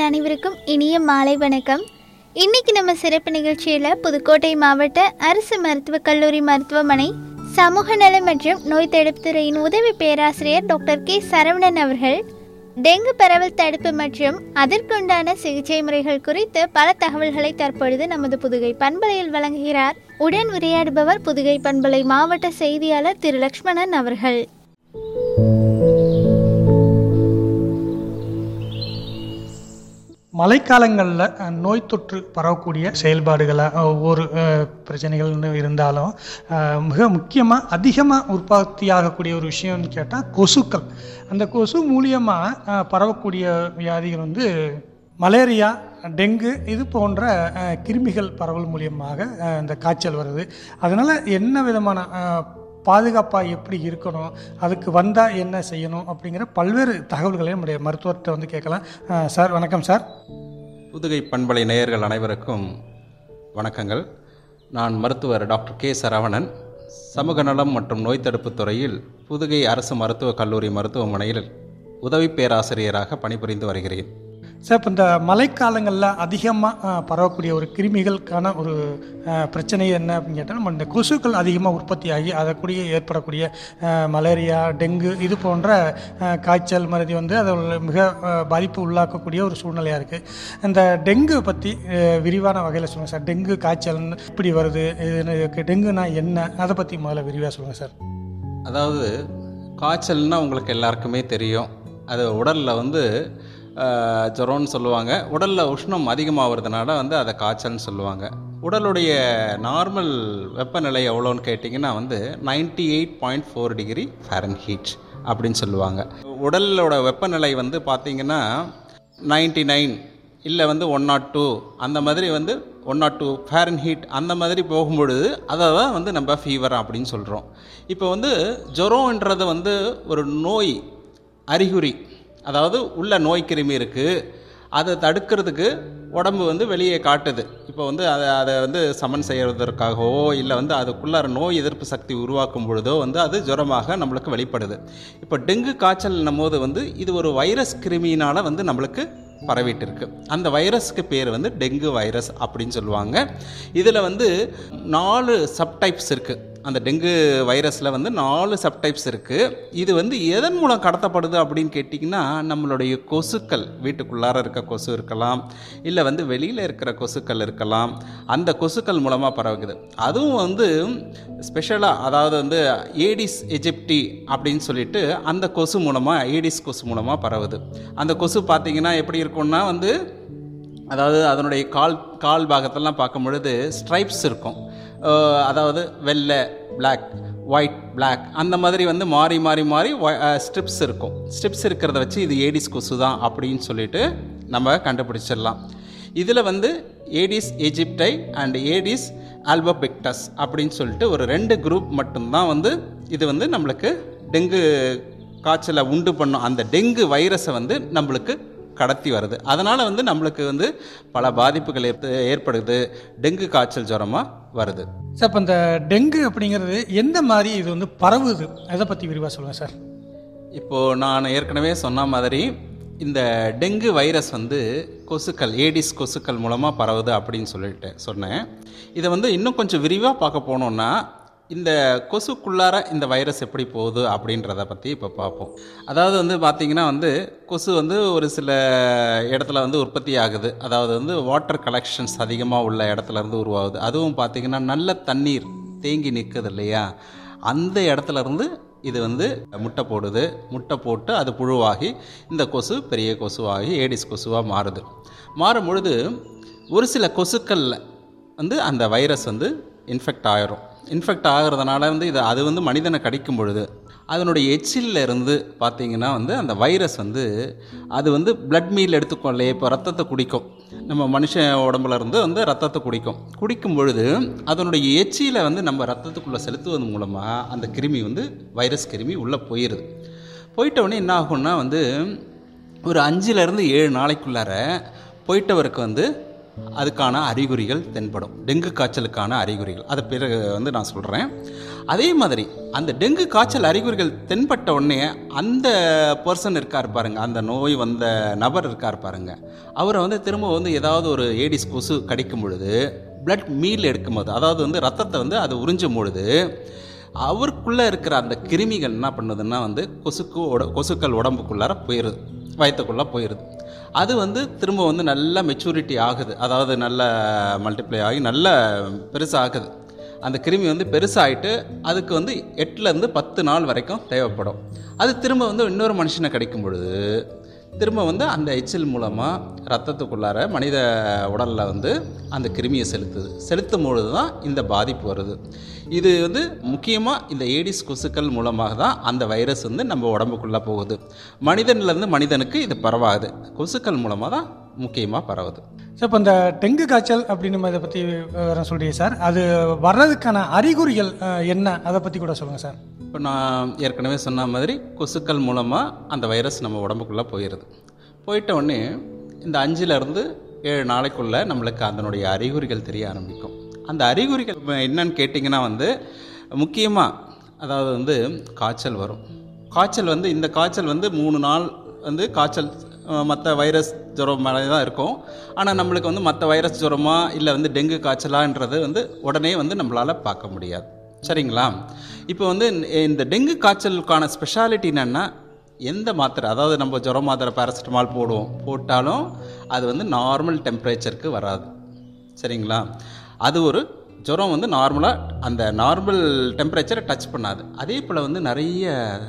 அனைவருக்கும் இனிய மாலை வணக்கம். இன்னைக்கு நம்ம சிறப்பு நிகழ்ச்சியில் புதுக்கோட்டை மாவட்ட அரசு மருத்துவக் கல்லூரி மருத்துவமனை சமூக நல மற்றும் நோய் தடுப்பு துறையின் உதவி பேராசிரியர் டாக்டர் கே சரவணன் அவர்கள் டெங்கு பரவல் தடுப்பு மற்றும் அதற்குண்டான சிகிச்சை முறைகள் குறித்து பல தகவல்களை தற்பொழுது நமது புதுகை பண்பலையில் வழங்குகிறார். உடன் உரையாடுபவர் புதுகை பண்பலை மாவட்ட செய்தியாளர் திரு லக்ஷ்மணன் அவர்கள். மழைக்காலங்களில் நோய் தொற்று பரவக்கூடிய செயல்பாடுகளாக ஒவ்வொரு பிரச்சனைகள் இருந்தாலும் மிக முக்கியமாக அதிகமாக உற்பத்தியாகக்கூடிய ஒரு விஷயம்னு கேட்டால் கொசுக்கள். அந்த கொசு மூலியமாக பரவக்கூடிய வியாதிகள் மலேரியா, டெங்கு இது போன்ற கிருமிகள் பரவல் மூலியமாக இந்த காய்ச்சல் வருது. அதனால் என்ன விதமான பாதுகாப்பாக எப்படி இருக்கணும், அதுக்கு வந்தால் என்ன செய்யணும் அப்படிங்கிற பல்வேறு தகவல்களை நம்முடைய மருத்துவர்கிட்ட கேட்கலாம். சார் வணக்கம். சார், புதுகை பண்பலை நேயர்கள் அனைவருக்கும் வணக்கங்கள். நான் மருத்துவர் டாக்டர் கே சரவணன், சமூக நலம் மற்றும் நோய் தடுப்பு துறையில் புதுகை அரசு மருத்துவக் கல்லூரி மருத்துவமனையில் உதவி பேராசிரியராக பணிபுரிந்து வருகிறேன். சார், இப்போ இந்த மழைக்காலங்களில் அதிகமாக பரவக்கூடிய ஒரு கிருமிகளுக்கான ஒரு பிரச்சனை என்ன அப்படின்னு கேட்டால், நம்ம இந்த கொசுக்கள் அதிகமாக உற்பத்தி ஆகி அதற்குரிய ஏற்படக்கூடிய மலேரியா, டெங்கு இது போன்ற காய்ச்சல் மருதி அதில் மிக பாதிப்பு உள்ளாக்கக்கூடிய ஒரு சூழ்நிலையாக இருக்குது. இந்த டெங்கு பற்றி விரிவான வகையில் சொல்லுங்கள் சார். டெங்கு காய்ச்சல் இப்படி வருது, டெங்குனா என்ன, அதை பற்றி முதல்ல விரிவாக சொல்லுங்கள் சார். அதாவது காய்ச்சல்னால் உங்களுக்கு எல்லாருக்குமே தெரியும். அது உடலில் ஜுரம்னு சொல்லுவாங்க. உடலில் உஷ்ணம் அதிகமாகிறதுனால அதை காய்ச்சல்னு சொல்லுவாங்க. உடலுடைய நார்மல் வெப்பநிலை எவ்வளோன்னு கேட்டிங்கன்னா 98.4 டிகிரி ஃபாரன்ஹீட் அப்படின்னு சொல்லுவாங்க. உடலோட வெப்பநிலை பார்த்திங்கன்னா 99 இல்லை 102 அந்த மாதிரி 102 ஃபாரன்ஹீட் அந்த மாதிரி போகும்பொழுது அதை தான் நம்ம ஃபீவர் அப்படின்னு சொல்கிறோம். இப்போ ஜுரம்ன்றது ஒரு நோய் அறிகுறி. அதாவது உள்ள நோய் கிருமி இருக்குது, அதை தடுக்கிறதுக்கு உடம்பு வெளியே காட்டுது. இப்போ அதை சமன் செய்வதற்காகவோ இல்லை அதுக்குள்ளார நோய் எதிர்ப்பு சக்தி உருவாக்கும் பொழுதோ அது ஜுரமாக நம்மளுக்கு வெளிப்படுது. இப்போ டெங்கு காய்ச்சல்னும் போது இது ஒரு வைரஸ் கிருமியினால் நம்மளுக்கு பரவிட்டு இருக்கு. அந்த வைரஸ்க்கு பேர் டெங்கு வைரஸ் அப்படின்னு சொல்லுவாங்க. இதில் 4 சப்டைப்ஸ் இருக்குது. அந்த டெங்கு வைரஸில் 4 சப்டைப்ஸ் இருக்குது. இது எதன் மூலம் கடத்தப்படுது அப்படின்னு கேட்டிங்கன்னா, நம்மளுடைய கொசுக்கள், வீட்டுக்குள்ளார இருக்க கொசு இருக்கலாம், இல்லை வெளியில் இருக்கிற கொசுக்கள் இருக்கலாம். அந்த கொசுக்கள் மூலமாக பரவுகுது. அதுவும் ஸ்பெஷலாக, அதாவது ஏடிஸ் எஜிப்டி அப்படின்னு சொல்லிட்டு அந்த கொசு மூலமாக, ஏடிஸ் கொசு மூலமாக பரவுது. அந்த கொசு பார்த்திங்கன்னா எப்படி இருக்கும்னா அதாவது அதனுடைய கால் பாகத்தெல்லாம் பார்க்கும் பொழுது ஸ்ட்ரைப்ஸ் இருக்கும். அதாவது வெள்ளை, பிளாக், ஒயிட், பிளாக் அந்த மாதிரி மாறி மாறி மாறி ஸ்ட்ரிப்ஸ் இருக்கும். ஸ்ட்ரிப்ஸ் இருக்கிறத வச்சு இது ஏடிஸ் கொசு தான் அப்படின்னு சொல்லிட்டு நம்ம கண்டுபிடிச்சிடலாம். இதில் Aedes aegypti and Aedes albopictus அப்படின்னு சொல்லிட்டு ஒரு 2 குரூப் மட்டும்தான் இது நம்மளுக்கு டெங்கு காய்ச்சலை உண்டு பண்ணும். அந்த டெங்கு வைரஸை நம்மளுக்கு கடத்தி வருது. அதனால் நம்மளுக்கு பல பாதிப்புகள் ஏற்படுது. டெங்கு காய்ச்சல் ஜுரமாக வருது. சார், இப்போ இந்த டெங்கு அப்படிங்கிறது எந்த மாதிரி இது பரவுது, அதை பற்றி விரிவாக சொல்லுங்கள் சார். இப்போது நான் ஏற்கனவே சொன்ன மாதிரி இந்த டெங்கு வைரஸ் கொசுக்கள், ஏடிஸ் கொசுக்கள் மூலமாக பரவுது அப்படின்னு சொல்லிட்டு சொன்னேன். இதை இன்னும் கொஞ்சம் விரிவாக பார்க்க போனோம்னா, இந்த கொசுக்குள்ளார இந்த வைரஸ் எப்படி போகுது அப்படின்றத பற்றி இப்போ பார்ப்போம். அதாவது பார்த்திங்கன்னா கொசு ஒரு சில இடத்துல உற்பத்தி ஆகுது. அதாவது வாட்டர் கலெக்ஷன்ஸ் அதிகமாக உள்ள இடத்துலேருந்து உருவாகுது. அதுவும் பார்த்திங்கன்னா நல்ல தண்ணீர் தேங்கி நிற்குது இல்லையா, அந்த இடத்துலேருந்து இது முட்டை போடுது. முட்டை போட்டு அது புழுவாகி இந்த கொசு பெரிய கொசுவாகி ஏடிஸ் கொசுவாக மாறுது. மாறும் பொழுது ஒரு சில கொசுக்களில் அந்த வைரஸ் இன்ஃபெக்ட் ஆகிரும். இன்ஃபெக்ட் ஆகிறதுனால அது மனிதனை கடிக்கும் பொழுது அதனுடைய எச்சிலில் இருந்து பார்த்திங்கன்னா அந்த வைரஸ் அது பிளட் மீல் எடுத்துக்கும் இல்லையே. இப்போ ரத்தத்தை குடிக்கும், நம்ம மனுஷன் உடம்புல இருந்து ரத்தத்தை குடிக்கும் பொழுது அதனுடைய எச்சியில் நம்ம ரத்தத்துக்குள்ளே செலுத்துவது மூலமாக அந்த கிருமி வைரஸ் கிருமி உள்ளே போயிடுது. போயிட்டவுடனே என்ன ஆகும்னா ஒரு 5 to 7 நாளைக்குள்ளார போயிட்டவருக்கு அதுக்கான அறிகுறிகள் தென்படும். டெங்கு காய்ச்சலுக்கான அறிகுறிகள் அது பிறகு வந்து நான் சொல்கிறேன். அதே மாதிரி அந்த டெங்கு காய்ச்சல் அறிகுறிகள் தென்பட்ட உடனே அந்த பர்சன் இருக்கார் பாருங்க, அந்த நோய் வந்த நபர் இருக்கார் பாருங்க, அவரை வந்து திரும்ப வந்து ஏதாவது ஒரு ஏடிஸ் கொசு கடிக்கும் பொழுது பிளட் மீல் எடுக்கும்போது, அதாவது வந்து ரத்தத்தை வந்து அது உறிஞ்சும் பொழுது அவருக்குள்ளே இருக்கிற அந்த கிருமிகள் என்ன பண்ணுதுன்னா வந்து கொசுக்கள் உடம்புக்குள்ளார போயிடுது, வயிற்றுக்குள்ளே போயிடுது. அது வந்து திரும்ப வந்து நல்ல மெச்சூரிட்டி ஆகுது, அதாவது நல்ல மல்டிப்ளை ஆகி நல்ல பெருசாகுது. அந்த கிருமி வந்து பெருசாகிட்டு அதுக்கு வந்து 8லேருந்து 10 நாள் வரைக்கும் தேவைப்படும். அது திரும்ப வந்து இன்னொரு மனுஷனை கிடைக்கும் பொழுது திரும்ப வந்து அந்த எச்சில் மூலமாக ரத்தத்துக்குள்ளார மனித உடலில் வந்து அந்த கிருமியை செலுத்தும் பொழுது தான் இந்த பாதிப்பு வருது. இது வந்து முக்கியமாக இந்த ஏடிஸ் கொசுக்கள் மூலமாக தான் அந்த வைரஸ் வந்து நம்ம உடம்புக்குள்ளே போகுது. மனிதன்லேருந்து மனிதனுக்கு இது பரவாது, கொசுக்கள் மூலமாக தான் முக்கியமாக பரவுது. சார், இப்போ இந்த டெங்கு காய்ச்சல் அப்படின்னு நம்ம இதை பற்றி விவரம் சொல்கிறீங்க சார். அது வர்றதுக்கான அறிகுறிகள் என்ன, அதை பற்றி கூட சொல்லுங்கள் சார். இப்போ நான் ஏற்கனவே சொன்ன மாதிரி கொசுக்கள் மூலமாக அந்த வைரஸ் நம்ம உடம்புக்குள்ளே போயிட்ட உடனே இந்த 5லேருந்து 7 நாளைக்குள்ளே நம்மளுக்கு அதனுடைய அறிகுறிகள் தெரிய ஆரம்பிக்கும். அந்த அறிகுறிகள் என்னன்னு கேட்டிங்கன்னா வந்து முக்கியமாக அதாவது வந்து காய்ச்சல் வரும். காய்ச்சல் வந்து இந்த காய்ச்சல் வந்து 3 நாள் வந்து காய்ச்சல் மற்ற வைரஸ் ஜுரம் மேலே தான் இருக்கும். ஆனால் நம்மளுக்கு வந்து மற்ற வைரஸ் ஜுரமா இல்லை வந்து டெங்கு காய்ச்சலான்றது வந்து உடனே வந்து நம்மளால் பார்க்க முடியாது. சரிங்களா? இப்போ வந்து இந்த டெங்கு காய்ச்சலுக்கான ஸ்பெஷாலிட்டி என்னென்னா, எந்த மாத்திரை, அதாவது நம்ம ஜுரம் மாத்திரை பேராசிட்டமால் போட்டாலும் அது வந்து நார்மல் டெம்பரேச்சருக்கு வராது. சரிங்களா? அது ஒரு ஜுரம் வந்து நார்மலாக அந்த நார்மல் டெம்பரேச்சரை டச் பண்ணாது. அதே போல் வந்து நிறைய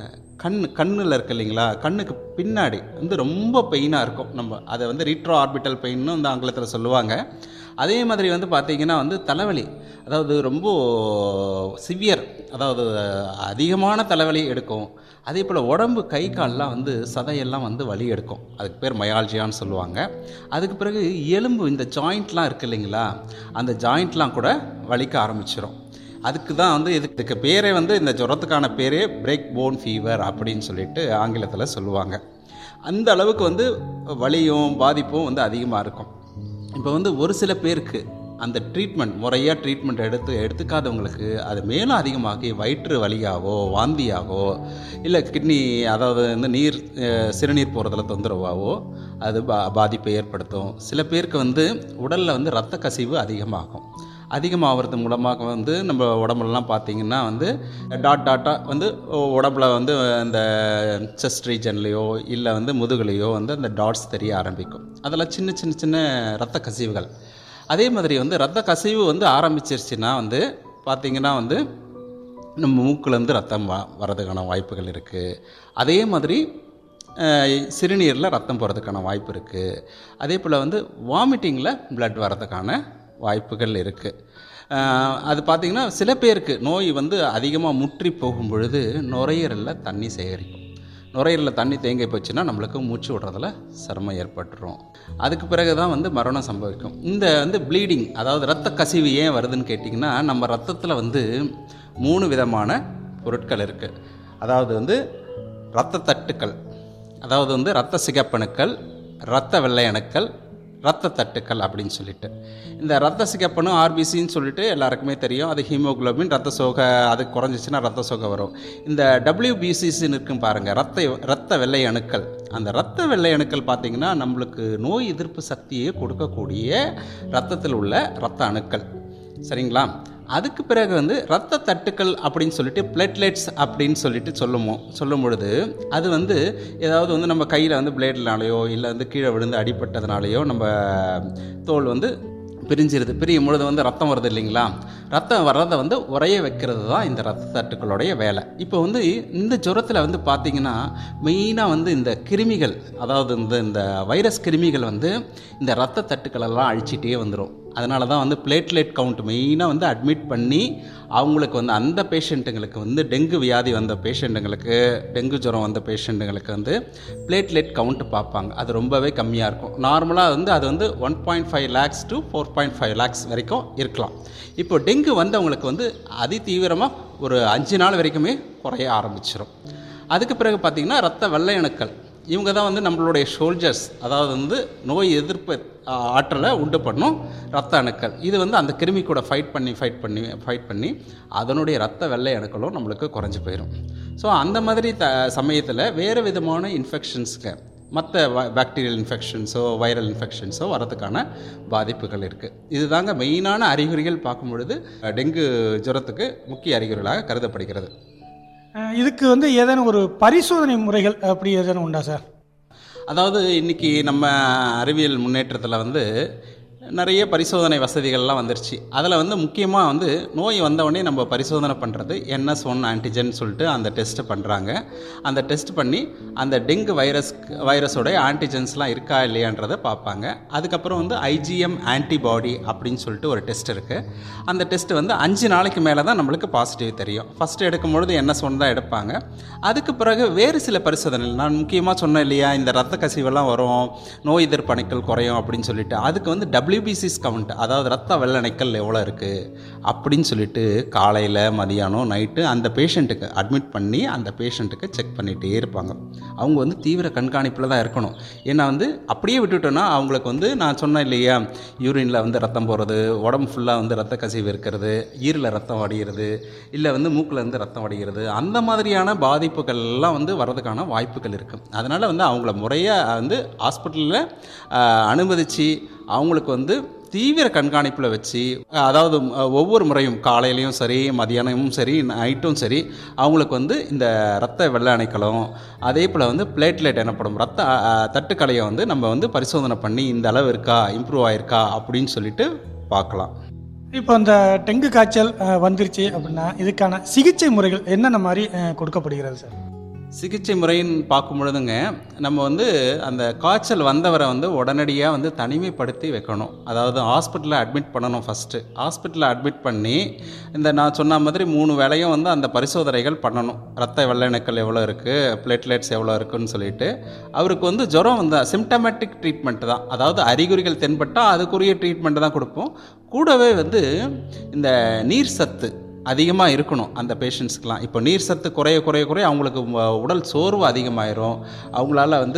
கண்ணில் இருக்கு இல்லைங்களா, கண்ணுக்கு பின்னாடி வந்து ரொம்ப பெயினாக இருக்கும். நம்ம அதை வந்து ரீட்ரோ ஆர்பிட்டல் பெயின்னு வந்து ஆங்கிலத்தில் சொல்லுவாங்க. அதே மாதிரி வந்து பார்த்திங்கன்னா வந்து தலைவலி, அதாவது ரொம்ப சிவியர், அதாவது அதிகமான தலைவலி எடுக்கும். அதே போல் உடம்பு கை கால்லாம் வந்து சதையெல்லாம் வந்து வலி எடுக்கும். அதுக்கு பேர் மயால்ஜியான்னு சொல்லுவாங்க. அதுக்கு பிறகு எலும்பு, இந்த ஜாயிண்ட்லாம் இருக்குது இல்லைங்களா, அந்த ஜாயிண்ட்லாம் கூட வலிக்க ஆரம்பிச்சிடும். அதுக்கு தான் வந்து இதுக்கு பேரே வந்து, இந்த ஜுரத்துக்கான பேரே பிரேக் போன் ஃபீவர் அப்படின்னு சொல்லிட்டு ஆங்கிலத்தில் சொல்லுவாங்க. அந்த அளவுக்கு வந்து வலியும் பாதிப்பும் வந்து அதிகமாக இருக்கும். இப்போ வந்து ஒரு சில பேருக்கு அந்த முறையாக ட்ரீட்மெண்ட் எடுத்துக்காதவங்களுக்கு அது மேலும் அதிகமாகி வயிற்று வலியாகவோ வாந்தியாகவோ இல்லை கிட்னி, அதாவது வந்து சிறுநீர் போகிறதுல தொந்தரவாகவோ அது பாதிப்பை ஏற்படுத்தும். சில பேருக்கு வந்து உடலில் வந்து இரத்த கசிவு அதிகமாகிறது மூலமாக வந்து நம்ம உடம்புலலாம் பார்த்திங்கன்னா வந்து டாட்டாக வந்து உடம்புல வந்து இந்த செஸ்ட் ரீஜன்லேயோ இல்லை வந்து முதுகுலையோ வந்து அந்த டாட்ஸ் தெரிய ஆரம்பிக்கும். அதெல்லாம் சின்ன இரத்த கசிவுகள். அதே மாதிரி வந்து இரத்த கசிவு வந்து ஆரம்பிச்சிருச்சுன்னா வந்து பார்த்திங்கன்னா வந்து நம்ம மூக்குலேருந்து ரத்தம் வர்றதுக்கான வாய்ப்புகள் இருக்குது. அதே மாதிரி சிறுநீரில் ரத்தம் போகிறதுக்கான வாய்ப்பு இருக்குது. அதே போல் வந்து வாமிட்டிங்கில் பிளட் வர்றதுக்கான வாய்ப்புகள் இருக்குது. அது பார்த்திங்கன்னா சில பேருக்கு நோய் வந்து அதிகமாக முற்றி போகும் பொழுது நுரையீரலில் தண்ணி சேகரிக்கும். நுரையீரலில் தண்ணி தேங்கி போச்சுன்னா நம்மளுக்கு மூச்சு விடுறதுல சிரமம் ஏற்பட்டுரும். அதுக்கு பிறகு தான் வந்து மரணம் சம்பவிக்கும். இந்த வந்து ப்ளீடிங், அதாவது இரத்த கசிவு ஏன் வருதுன்னு கேட்டிங்கன்னா, நம்ம ரத்தத்தில் வந்து 3 விதமான பொருட்கள் இருக்குது. அதாவது வந்து இரத்த தட்டுக்கள், அதாவது வந்து இரத்த சிகப்பணுக்கள், இரத்த வெள்ளை அணுக்கள், இரத்த தட்டுக்கள் அப்படின்னு சொல்லிட்டு. இந்த இரத்த சிகப்பணு ஆர்பிசின்னு சொல்லிட்டு எல்லாருக்குமே தெரியும். அது ஹீமோகுளோபின், ரத்த சோகை, அது குறைஞ்சிச்சுன்னா ரத்த சோகை வரும். இந்த WBCன்னு இருக்கும் பாருங்கள், இரத்த வெள்ளை அணுக்கள். அந்த இரத்த வெள்ளை அணுக்கள் பார்த்திங்கன்னா நம்மளுக்கு நோய் எதிர்ப்பு சக்தியை கொடுக்கக்கூடிய இரத்தத்தில் உள்ள இரத்த அணுக்கள். சரிங்களா? அதுக்கு பிறகு வந்து இரத்த தட்டுக்கள் அப்படின்னு சொல்லிட்டு பிளேட்லெட்ஸ் அப்படின்னு சொல்லிட்டு சொல்லும் பொழுது அது வந்து ஏதாவது வந்து நம்ம கையில் வந்து பிளேட்னாலேயோ இல்லை வந்து கீழே விழுந்து அடிபட்டதுனாலேயோ நம்ம தோல் வந்து பிரியும் பொழுது வந்து ரத்தம் வருது இல்லைங்களா, ரத்தம் வர்றதை வந்து உறைய வைக்கிறது தான் இந்த இரத்த தட்டுக்களுடைய வேலை. இப்போ வந்து இந்த ஜுரத்தில் வந்து பார்த்திங்கன்னா மெயினாக வந்து இந்த கிருமிகள், அதாவது இந்த வைரஸ் கிருமிகள் வந்து இந்த இரத்த தட்டுக்களெல்லாம் அழிச்சிட்டே வந்துடும். அதனால தான் வந்து பிளேட்லெட் கவுண்ட் மெயினாக வந்து அட்மிட் பண்ணி அவங்களுக்கு வந்து அந்த பேஷண்ட்டுங்களுக்கு வந்து டெங்கு வியாதி வந்த பேஷண்ட்டுங்களுக்கு, டெங்கு ஜுரம் வந்த பேஷண்ட்டுங்களுக்கு வந்து பிளேட்லெட் கவுண்ட் பார்ப்பாங்க. அது ரொம்பவே கம்மியாக இருக்கும். நார்மலாக வந்து அது வந்து 1.5 lakhs to 4.5 lakhs வரைக்கும் இருக்கலாம். இப்போ டெங்கு வந்தவங்களுக்கு வந்து அதிதீவிரமாக ஒரு 5 நாள் வரைக்குமே குறைய ஆரம்பிச்சிடும். அதுக்கு பிறகு பார்த்திங்கன்னா இரத்த வெள்ளை அணுக்கள், இவங்க தான் வந்து நம்மளுடைய சோல்ஜர்ஸ், அதாவது வந்து நோய் எதிர்ப்பு ஆற்றலை உண்டு பண்ணும் ரத்த அணுக்கள். இது வந்து அந்த கிருமி கூட ஃபைட் பண்ணி அதனுடைய ரத்த வெள்ளை அணுக்களும் நம்மளுக்கு குறைஞ்சி போயிடும். ஸோ அந்த மாதிரி சமயத்தில் வேறு விதமான இன்ஃபெக்ஷன்ஸுக்கு மற்ற பாக்டீரியல் இன்ஃபெக்ஷன்ஸோ வைரல் இன்ஃபெக்ஷன்ஸோ வரதுக்கான பாதிப்புகள் இருக்குது. இது தாங்க மெயினான அறிகுறிகள் பார்க்கும் பொழுது டெங்கு ஜுரத்துக்கு முக்கிய அறிகுறிகளாக கருதப்படுகிறது. இதுக்கு வந்து ஏதேனும் ஒரு பரிசோதனை முறைகள் அப்படி ஏதேனும் உண்டா சார்? அதாவது இன்றைக்கி நம்ம அறிவியல் முன்னேற்றத்தில் வந்து நிறைய பரிசோதனை வசதிகள்லாம் வந்துருச்சு. அதில் வந்து முக்கியமாக வந்து நோய் வந்தவொடனே நம்ம பரிசோதனை பண்ணுறது NS1 ஆன்டிஜன் சொல்லிட்டு அந்த டெஸ்ட்டு பண்ணுறாங்க. அந்த டெஸ்ட் பண்ணி அந்த டெங்கு வைரஸோடைய ஆன்டிஜன்ஸ்லாம் இருக்கா இல்லையான்றதை பார்ப்பாங்க. அதுக்கப்புறம் வந்து IgM ஆன்டிபாடி அப்படின்னு சொல்லிட்டு ஒரு டெஸ்ட் இருக்குது. அந்த டெஸ்ட்டு வந்து 5 நாளைக்கு மேலே தான் நம்மளுக்கு பாசிட்டிவ் தெரியும். ஃபஸ்ட்டு எடுக்கும்பொழுது NS1 தான் எடுப்பாங்க. அதுக்கு பிறகு வேறு சில பரிசோதனை, நான் முக்கியமாக சொன்னேன் இல்லையா, இந்த ரத்த கசிவெல்லாம் வரும், நோய் எதிர்ப்பு அணுக்கள் குறையும் அப்படின்னு சொல்லிட்டு, அதுக்கு வந்து WBCs கவுண்ட், அதாவது ரத்த வெள்ளணுக்கள் எவ்வளோ இருக்குது அப்படின்னு சொல்லிட்டு காலையில் மதியானம் நைட்டு அந்த பேஷண்ட்டுக்கு அட்மிட் பண்ணி அந்த பேஷண்ட்டுக்கு செக் பண்ணிகிட்டே இருப்பாங்க. அவங்க வந்து தீவிர கண்காணிப்பில் தான் இருக்கணும். ஏன்னா வந்து அப்படியே விட்டுட்டோன்னா அவங்களுக்கு வந்து நான் சொன்னேன் இல்லையா, யூரினில் வந்து ரத்தம் போகிறது, உடம்பு ஃபுல்லாக வந்து ரத்த கசிவு இருக்கிறது, ஈரில் ரத்தம் வடிகிறது, இல்லை வந்து மூக்கில் வந்து ரத்தம் வடிகிறது, அந்த மாதிரியான பாதிப்புகள்லாம் வந்து வர்றதுக்கான வாய்ப்புகள் இருக்குது. அதனால் வந்து அவங்கள முறையாக வந்து ஹாஸ்பிட்டலில் அனுமதித்து அவங்களுக்கு வந்து தீவிர கண்காணிப்பில் வச்சு, அதாவது ஒவ்வொரு முறையும் காலையிலையும் சரி மதியானமும் சரி நைட்டும் சரி அவங்களுக்கு வந்து இந்த இரத்த வெள்ளை அணுக்களும் அதே போல் வந்து பிளேட்லெட் எனப்படும் ரத்த தட்டுக்களையை வந்து நம்ம வந்து பரிசோதனை பண்ணி இந்த அளவு இருக்கா, இம்ப்ரூவ் ஆயிருக்கா அப்படின்னு சொல்லிட்டு பார்க்கலாம். இப்போ இந்த டெங்கு காய்ச்சல் வந்துருச்சு அப்படின்னா இதுக்கான சிகிச்சை முறைகள் என்னென்ன மாதிரி கொடுக்கப்படுகிறது சார்? சிகிச்சை முறைன்னு பார்க்கும் பொழுதுங்க, நம்ம வந்து அந்த காய்ச்சல் வந்தவரை வந்து உடனடியாக வந்து தனிமைப்படுத்தி வைக்கணும். அதாவது ஹாஸ்பிட்டலில் அட்மிட் பண்ணணும். ஃபஸ்ட்டு ஹாஸ்பிட்டலில் அட்மிட் பண்ணி இந்த நான் சொன்ன மாதிரி 3 வேளையும் வந்து அந்த பரிசோதனைகள் பண்ணணும். ரத்த வெள்ளணுக்கள் எவ்வளோ இருக்குது, பிளேட்லெட்ஸ் எவ்வளோ இருக்குதுன்னு சொல்லிட்டு, அவருக்கு வந்து ஜுரம் வந்து சிம்டமேட்டிக் ட்ரீட்மெண்ட் தான், அதாவது அறிகுறிகள் தென்பட்டால் அதுக்குரிய ட்ரீட்மெண்ட் தான் கொடுப்போம். கூடவே வந்து இந்த நீர் சத்து அதிகமாக இருக்கணும் அந்த பேஷண்ட்ஸ்க்கெலாம். இப்போ நீர் சத்து குறைய அவங்களுக்கு உடல் சோர்வு அதிகமாயிரும். அவங்களால வந்து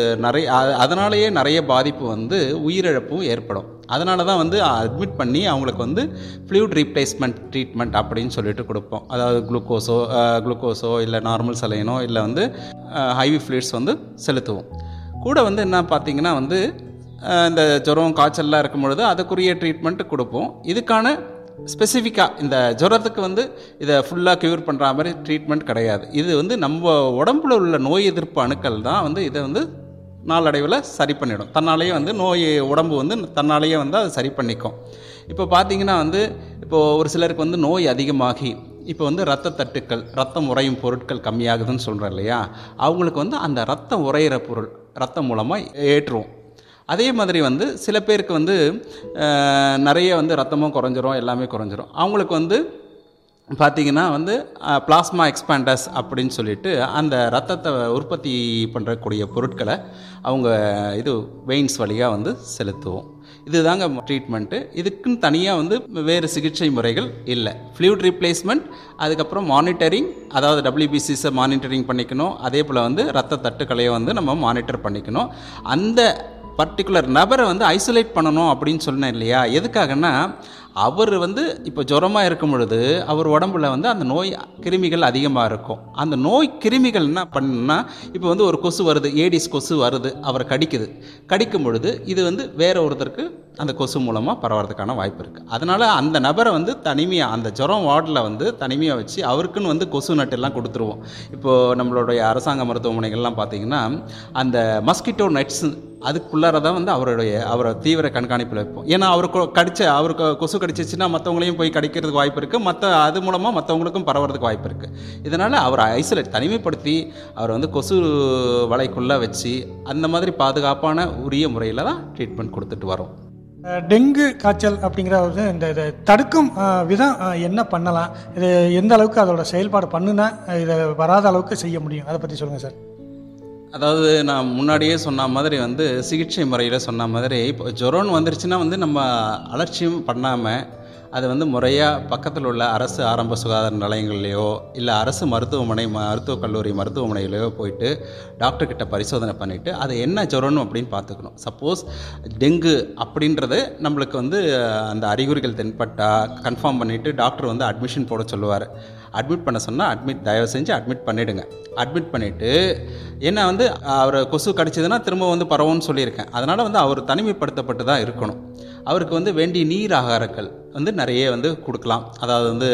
அதனாலேயே நிறைய பாதிப்பு வந்து உயிரிழப்பும் ஏற்படும். அதனால தான் வந்து அட்மிட் பண்ணி அவங்களுக்கு வந்து ஃப்ளூயிட் ரீப்ளேஸ்மெண்ட் ட்ரீட்மெண்ட் அப்படின்னு சொல்லிட்டு கொடுப்போம். அதாவது குளுக்கோஸோ இல்லை நார்மல் சலைனோ இல்லை வந்து ஹைவி ஃப்ளூயிட்ஸ் வந்து செலுத்துவோம். கூட வந்து என்ன பார்த்தீங்கன்னா வந்து இந்த ஜுரம் காய்ச்சல்லாம் இருக்கும் பொழுது அதுக்குரிய ட்ரீட்மெண்ட்டு கொடுப்போம். இதுக்கான ஸ்பெசிஃபிக்காக இந்த ஜுரத்துக்கு வந்து இதை ஃபுல்லாக க்யூர் பண்ணுற மாதிரி ட்ரீட்மெண்ட் கிடையாது. இது வந்து நம்ம உடம்புல உள்ள நோய் எதிர்ப்பு அணுக்கள் தான் வந்து இதை வந்து நாளடைவில் சரி பண்ணிடும். தன்னாலேயே வந்து உடம்பு வந்து தன்னாலேயே வந்து அதை சரி பண்ணிக்கும். இப்போ பார்த்தீங்கன்னா வந்து இப்போது ஒரு சிலருக்கு வந்து நோய் அதிகமாகி இப்போ வந்து ரத்த தட்டுக்கள், ரத்தம் உறையும் பொருட்கள் கம்மியாகுதுன்னு சொல்கிறோம் இல்லையா, அவங்களுக்கு வந்து அந்த ரத்தம் உறையிற பொருள் ரத்தம் மூலமாக ஏற்றுவோம். அதே மாதிரி வந்து சில பேருக்கு வந்து நிறைய வந்து ரத்தமும் குறைஞ்சிரும், எல்லாமே குறைஞ்சிரும். அவங்களுக்கு வந்து பார்த்திங்கன்னா வந்து பிளாஸ்மா எக்ஸ்பேண்டர்ஸ் அப்படின்னு சொல்லிட்டு அந்த ரத்தத்தை உற்பத்தி பண்ணுறக்கூடிய பொருட்களை அவங்க வெயின்ஸ் வழியாக வந்து செலுத்துவோம். இதுதாங்க ட்ரீட்மெண்ட்டு. இதுக்குன்னு தனியாக வந்து வேறு சிகிச்சை முறைகள் இல்லை. ஃப்ளூயிட் ரீப்ளேஸ்மெண்ட், அதுக்கப்புறம் மானிட்டரிங், அதாவது WBCஸை மானிட்டரிங் பண்ணிக்கணும். அதே போல் வந்து ரத்த தட்டுக்களையை வந்து நம்ம மானிட்டர் பண்ணிக்கணும். அந்த பர்டிகுலர் நபரை வந்து ஐசோலேட் பண்ணணும் அப்படின்னு சொன்னேன் இல்லையா, எதுக்காகன்னா அவர் வந்து இப்போ ஜுரமாக இருக்கும் பொழுது அவர் உடம்புல வந்து அந்த நோய் கிருமிகள் அதிகமாக இருக்கும். அந்த நோய் கிருமிகள் என்ன பண்ணுன்னா, இப்போ வந்து ஒரு கொசு வருது, ஏடிஸ் கொசு வருது, அவரை கடிக்கும் பொழுது இது வந்து வேற ஒருத்தருக்கு அந்த கொசு மூலமாக பரவறதுக்கான வாய்ப்பு இருக்குது. அதனால் அந்த நபரை வந்து தனிமையாக அந்த ஜுரம் வார்டில் வந்து தனிமையாக வச்சு அவருக்குன்னு வந்து கொசு நட்டெல்லாம் கொடுத்துருவோம். இப்போது நம்மளுடைய அரசாங்க மருத்துவமனைகள்லாம் பார்த்திங்கன்னா அந்த மஸ்கிட்டோ நெட்ஸ் அதுக்குள்ளார தான் வந்து அவரை தீவிர கண்காணிப்பில் வைப்போம். ஏன்னா அவருக்கு கொசு கடிச்சிச்சுன்னா மற்றவங்களையும் போய் கடிக்கிறதுக்கு வாய்ப்பு இருக்குது, அது மூலமாக மற்றவங்களுக்கும் பரவறதுக்கு வாய்ப்பு இருக்குது. இதனால் அவரை தனிமைப்படுத்தி அவரை வந்து கொசு வலைக்குள்ளே வச்சு அந்த மாதிரி பாதுகாப்பான உரிய முறையில் தான் ட்ரீட்மெண்ட் கொடுத்துட்டு வரோம். டெங்கு காய்ச்சல் அப்படிங்கிற இந்த இதை தடுக்கும் விதம் என்ன பண்ணலாம், இது எந்த அளவுக்கு அதோட செயல்பாடு பண்ணுனா இதை வராத அளவுக்கு செய்ய முடியும், அதை பற்றி சொல்லுங்கள் சார். அதாவது நான் முன்னாடியே சொன்ன மாதிரி வந்து சிகிச்சை முறையில் சொன்ன மாதிரி இப்போ ஜுரம் வந்துருச்சுன்னா வந்து நம்ம அலட்சியம் பண்ணாமல் அது வந்து முறையாக பக்கத்தில் உள்ள அரசு ஆரம்ப சுகாதார நிலையங்கள்லையோ இல்லை அரசு மருத்துவக் கல்லூரி மருத்துவமனையிலையோ போயிட்டு டாக்டர்கிட்ட பரிசோதனை பண்ணிவிட்டு அது என்ன ஜுரம்னு அப்படின்னு பார்த்துக்கணும். சப்போஸ் டெங்கு அப்படின்றது நம்மளுக்கு வந்து அந்த அறிகுறிகள் தென்பட்டால் கன்ஃபார்ம் பண்ணிவிட்டு டாக்டர் வந்து அட்மிஷன் போட சொல்லுவார். அட்மிட் பண்ண சொன்னால் தயவு செஞ்சு அட்மிட் பண்ணிவிடுங்க. அட்மிட் பண்ணிவிட்டு ஏன்னா வந்து அவர் கொசு கடிச்சதுன்னா திரும்ப வந்து பரவும்னு சொல்லியிருக்கேன். அதனால் வந்து அவர் தனிமைப்படுத்தப்பட்டு தான் இருக்கணும். அவருக்கு வந்து வேண்டிய நீர் ஆகாரங்கள் வந்து நிறைய வந்து கொடுக்கலாம். அதாவது வந்து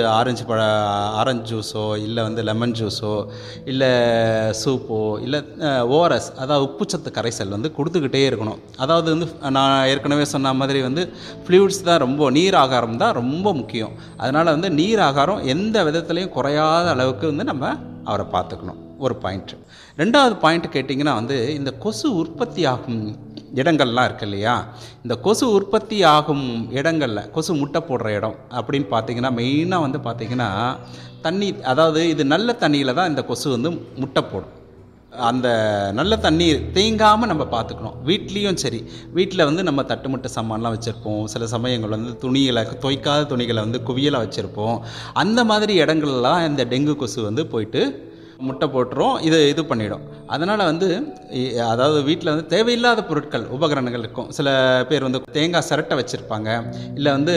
ஆரஞ்சு ஜூஸோ இல்லை வந்து லெமன் ஜூஸோ இல்லை சூப்போ இல்லை ஓஆர்எஸ் அதாவது உப்புச்சத்து கரைசல் வந்து கொடுத்துக்கிட்டே இருக்கணும். அதாவது வந்து நான் ஏற்கனவே சொன்ன மாதிரி வந்து ஃப்ளூயிட்ஸ் தான் நீர் ஆகாரம் தான் ரொம்ப முக்கியம். அதனால் வந்து நீர் ஆகாரம் எந்த விதத்துலையும் குறையாத அளவுக்கு வந்து நம்ம அவரை பார்த்துக்கணும். ஒரு பாயிண்ட்டு. 2வது பாயிண்ட் கேட்டிங்கன்னா வந்து இந்த கொசு உற்பத்தி ஆகும் இடங்கள்லாம் இருக்கு இல்லையா, இந்த கொசு உற்பத்தி ஆகும் இடங்களில் கொசு முட்டை போடுற இடம் அப்படின்னு பார்த்திங்கன்னா மெயினாக வந்து பார்த்திங்கன்னா தண்ணி, அதாவது இது நல்ல தண்ணியில் தான் இந்த கொசு வந்து முட்டை போடும். அந்த நல்ல தண்ணீர் தேங்காமல் நம்ம பார்த்துக்கணும். வீட்லேயும் சரி, வீட்டில் வந்து நம்ம தட்டுமுட்டை சாமான்லாம் வச்சுருப்போம். சில சமயங்கள் வந்து துவைக்காத துணிகளை வந்து குவியலாக வச்சுருப்போம். அந்த மாதிரி இடங்கள்லாம் இந்த டெங்கு கொசு வந்து போயிட்டு முட்டை போட்டுரும், இது பண்ணிடும். அதனால் வந்து அதாவது வீட்டில் வந்து தேவையில்லாத பொருட்கள் உபகரணங்கள் இருக்கும். சில பேர் வந்து தேங்காய் சிரட்டை வச்சுருப்பாங்க, இல்லை வந்து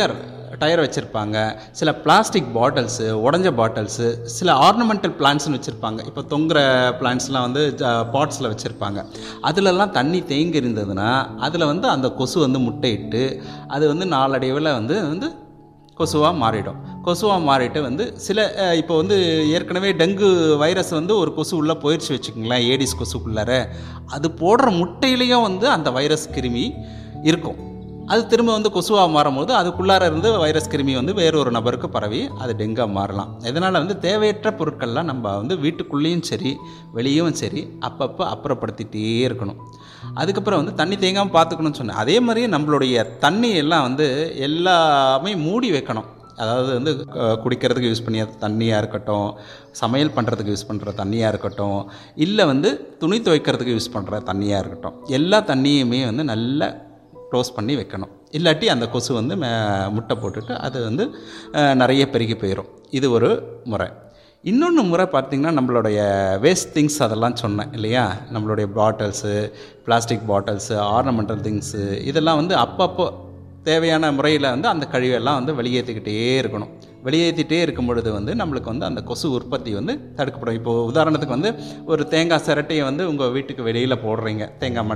டயர் வச்சுருப்பாங்க, சில பிளாஸ்டிக் பாட்டில்ஸு, உடஞ்ச பாட்டில்ஸு, சில ஆர்னமெண்டல் பிளான்ட்ஸ்னு வச்சுருப்பாங்க. இப்போ தொங்குற பிளான்ட்ஸ்லாம் வந்து பாட்ஸில் வச்சுருப்பாங்க. அதிலெல்லாம் தண்ணி தேங்கி இருந்ததுன்னா அதில் வந்து அந்த கொசு வந்து முட்டையிட்டு அது வந்து நாளடைவில் வந்து கொசுவாக மாறிடும். கொசுவாக மாறிட்டு வந்து இப்போ வந்து ஏற்கனவே டெங்கு வைரஸ் வந்து ஒரு கொசு உள்ளே போயிடுச்சு வச்சுக்கோங்களேன், ஏடிஸ் கொசுக்குள்ளார. அது போடுற முட்டையிலையும் வந்து அந்த வைரஸ் கிருமி இருக்கும். அது திரும்ப வந்து கொசுவாக மாறும்போது அதுக்குள்ளார இருந்து வைரஸ் கிருமி வந்து வேறொரு நபருக்கு பரவி அது டெங்காக மாறலாம். இதனால் வந்து தேவையற்ற பொருட்கள்லாம் நம்ம வந்து வீட்டுக்குள்ளேயும் சரி வெளியும் சரி அப்பப்போ அப்புறப்படுத்திகிட்டே இருக்கணும். அதுக்கப்புறம் வந்து தண்ணி தேங்காமல் பார்த்துக்கணும்னு சொன்னேன். அதே மாதிரியே நம்மளுடைய தண்ணி எல்லாம் வந்து எல்லாமே மூடி வைக்கணும். அதாவது வந்து குடிக்கிறதுக்கு யூஸ் பண்ணிய தண்ணியாக இருக்கட்டும், சமையல் பண்ணுறதுக்கு யூஸ் பண்ணுற தண்ணியாக இருக்கட்டும், இல்லை வந்து துணி துவைக்கிறதுக்கு யூஸ் பண்ணுற தண்ணியாக இருக்கட்டும், எல்லா தண்ணியுமே வந்து நல்லா க்ளோஸ் பண்ணி வைக்கணும். இல்லாட்டி அந்த கொசு வந்து முட்டை போட்டுட்டு அது வந்து நிறைய பெருகி போயிடும். இது ஒரு முறை. இன்னொன்று முறை பார்த்திங்கன்னா நம்மளுடைய வேஸ்ட் திங்ஸ் அதெல்லாம் சொன்னேன் இல்லையா, நம்மளுடைய bottles, plastic bottles, ornamental things, இதெல்லாம் வந்து அப்பப்போ தேவையான முறையில் வந்து அந்த கழிவெல்லாம் வந்து வெளியேற்றிக்கிட்டே இருக்கணும். வெளியேற்றிட்டே இருக்கும் பொழுது வந்து நம்மளுக்கு வந்து அந்த கொசு உற்பத்தி வந்து தடுக்கப்படும். இப்போது உதாரணத்துக்கு வந்து ஒரு தேங்காய் சிரட்டையை வந்து உங்கள் வீட்டுக்கு வெளியில் போடுறீங்க, தேங்காய்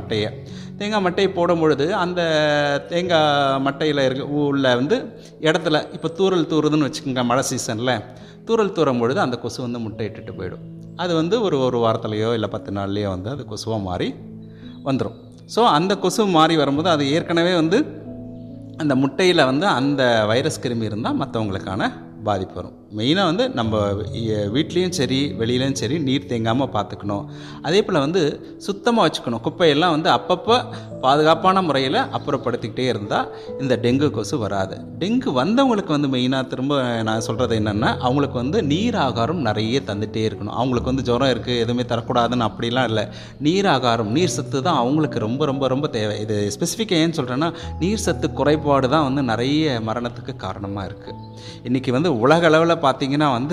மட்டையை போடும் பொழுது அந்த தேங்காய் மட்டையில் உள்ள வந்து இடத்துல இப்போ தூறல் தூறுதுன்னு வச்சுக்கோங்க, மழை சீசனில் தூறல் தூறும் பொழுது அந்த கொசு வந்து முட்டை இட்டுட்டு போயிடும். அது வந்து ஒரு வாரத்துலையோ இல்லை 10 நாள்லையோ வந்து அது கொசுவாக மாறி வந்துடும். ஸோ அந்த கொசு மாறி வரும்போது அது ஏற்கனவே வந்து அந்த முட்டையில் வந்து அந்த வைரஸ் கிருமி இருந்தால் மற்றவங்களுக்கான பாதிப்பு வரும். மெயினாக வந்து நம்ம வீட்லேயும் சரி வெளியிலையும் சரி நீர் தேங்காமல் பார்த்துக்கணும். அதே போல் வந்து சுத்தமாக வச்சுக்கணும். குப்பையெல்லாம் வந்து அப்பப்போ பாதுகாப்பான முறையில் அப்புறப்படுத்திக்கிட்டே இருந்தால் இந்த டெங்கு கொசு வராது. டெங்கு வந்தவங்களுக்கு வந்து மெயினாக திரும்ப நான் சொல்கிறது என்னென்னா, அவங்களுக்கு வந்து நீர் ஆகாரம் நிறைய தந்துகிட்டே இருக்கணும். அவங்களுக்கு வந்து ஜுரம் இருக்குது எதுவுமே தரக்கூடாதுன்னு அப்படிலாம் இல்லை. நீர் ஆகாரம், நீர் சத்து தான் அவங்களுக்கு ரொம்ப ரொம்ப ரொம்ப தேவை. இது ஸ்பெசிஃபிக்காக ஏன்னு சொல்கிறேன்னா, நீர் சத்து குறைபாடு தான் வந்து நிறைய மரணத்துக்கு காரணமாக இருக்குது. இன்றைக்கி வந்து உலக அளவில் பார்த்திங்கன்னா வந்து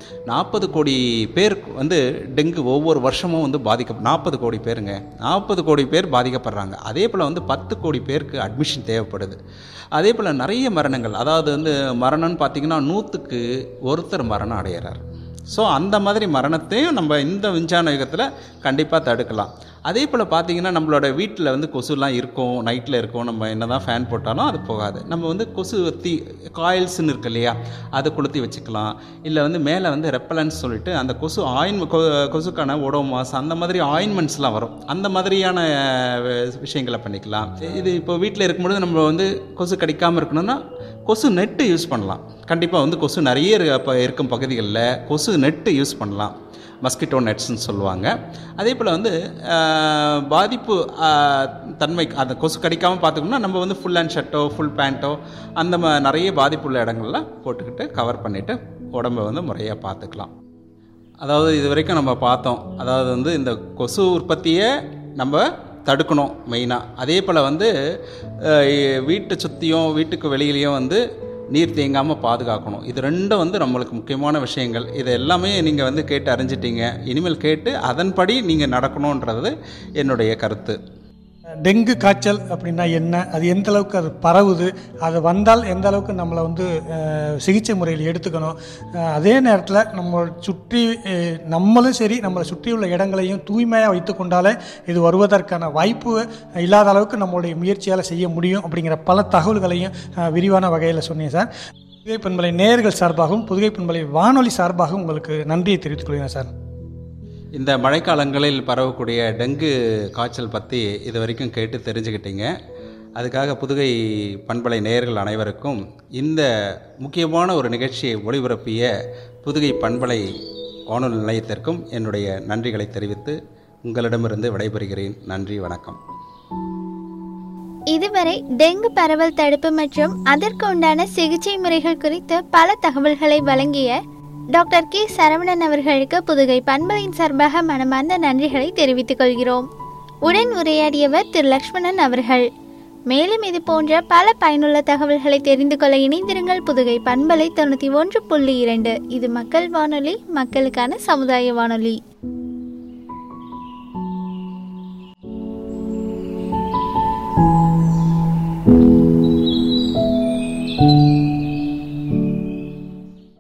40 கோடி பேர் வந்து டெங்கு ஒவ்வொரு வருஷமும் வந்து 40 கோடி பேருங்க, 40 கோடி பேர் பாதிக்கப்படுறாங்க. அதே போல் வந்து 10 கோடி பேருக்கு அட்மிஷன் தேவைப்படுது. அதே போல் நிறைய மரணங்கள், அதாவது வந்து மரணம்னு பார்த்திங்கன்னா 100க்கு ஒருத்தர் மரணம் அடைகிறார். ஸோ அந்த மாதிரி மரணத்தையும் நம்ம இந்த விஞ்ஞான யுகத்தில் கண்டிப்பாக தடுக்கலாம். அதே போல் பார்த்திங்கன்னா நம்மளோட வீட்டில் வந்து கொசுலாம் இருக்கும், நைட்டில் இருக்கும், நம்ம என்ன தான் ஃபேன் போட்டாலும் அது போகாது. நம்ம வந்து கொசு காயில்ஸ்ன்னு இருக்கு இல்லையா, அதை கொளுத்தி வச்சுக்கலாம். இல்லை வந்து மேலே வந்து ரெப்பலன்ஸ் சொல்லிட்டு அந்த கொசுக்கான ஓடோமாஸ் அந்த மாதிரி ஆயின்மெண்ட்ஸ்லாம் வரும். அந்த மாதிரியான விஷயங்களை பண்ணிக்கலாம். இது இப்போ வீட்டில் இருக்கும்பொழுது நம்ம வந்து கொசு கடிக்காமல் இருக்கணும்னா கொசு நெட்டு யூஸ் பண்ணலாம். கண்டிப்பாக வந்து கொசு நிறைய இருக்கும் பகுதிகளில் கொசு நெட்டு யூஸ் பண்ணலாம், மஸ்கிட்டோ நெட்ஸ்ன்னு சொல்லுவாங்க. அதே போல் வந்து பாதிப்பு தன்மை அந்த கொசு கடிக்காமல் பார்த்துக்கணும்னா நம்ம வந்து ஃபுல் ஹேண்ட் ஷர்ட்டோ ஃபுல் பேண்ட்டோ அந்த நிறைய பாதிப்புள்ள இடங்கள்லாம் போட்டுக்கிட்டு கவர் பண்ணிவிட்டு உடம்பை வந்து முறையாக பார்த்துக்கலாம். அதாவது இது வரைக்கும் நம்ம பார்த்தோம், அதாவது வந்து இந்த கொசு உற்பத்தியை நம்ம தடுக்கணும் மெயினாக. அதே போல் வந்து வீட்டை சுற்றியும் வீட்டுக்கு வெளியிலையும் வந்து நீர் தேங்காமல் பாதுகாக்கணும். இது ரெண்டும் வந்து நம்மளுக்கு முக்கியமான விஷயங்கள். இது எல்லாமே நீங்கள் வந்து கேட்டு அறிஞ்சிட்டீங்க. இனிமேல் கேட்டு அதன்படி நீங்கள் நடக்கணுன்றது என்னுடைய கருத்து. டெங்கு காய்ச்சல் அப்படின்னா என்ன, அது எந்த அளவுக்கு அது பரவுது, அது வந்தால் எந்த அளவுக்கு நம்மளை வந்து சிகிச்சை முறையில் எடுத்துக்கணும், அதே நேரத்தில் நம்மளும் சரி நம்மளை சுற்றியுள்ள இடங்களையும் தூய்மையாக வைத்து கொண்டாலே இது வருவதற்கான வாய்ப்பு இல்லாத அளவுக்கு நம்மளுடைய முயற்சியால் செய்ய முடியும் அப்படிங்கிற பல தகவல்களையும் விரிவான வகையில் சொன்னேன் சார். புதுகை பண்பலை நேயர்கள் சார்பாகவும் புதுகை பண்பலை வானொலி சார்பாகவும் உங்களுக்கு நன்றியை தெரிவித்துக் கொள்கிறேன் சார். இந்த மழைக்காலங்களில் பரவக்கூடிய டெங்கு காய்ச்சல் பற்றி இது வரைக்கும் கேட்டு தெரிஞ்சுக்கிட்டீங்க. அதுக்காக புதுகை பண்பலை நேயர்கள் அனைவருக்கும் இந்த முக்கியமான ஒரு நிகழ்ச்சியை ஒளிபரப்பிய புதுகை பண்பலை வானொலி நிலையத்திற்கும் என்னுடைய நன்றிகளை தெரிவித்து உங்களிடமிருந்து விடைபெறுகிறேன். நன்றி, வணக்கம். இதுவரை டெங்கு பரவல் தடுப்பு மற்றும் அதற்கு உண்டான சிகிச்சை முறைகள் குறித்து பல தகவல்களை வழங்கிய டாக்டர் கே சரவணன் அவர்களுக்கு புதுகை பண்பலையின் சார்பாக மனமார்ந்த நன்றிகளை தெரிவித்துக் கொள்கிறோம். உடன் உரையாடியவர் திரு லக்ஷ்மணன் அவர்கள். மேலும் இது போன்ற பல பயனுள்ள தகவல்களை தெரிந்து கொள்ள இணைந்திருங்கள். புதுகை பண்பலை 91.2. இது மக்கள் வானொலி, மக்களுக்கான சமுதாய வானொலி.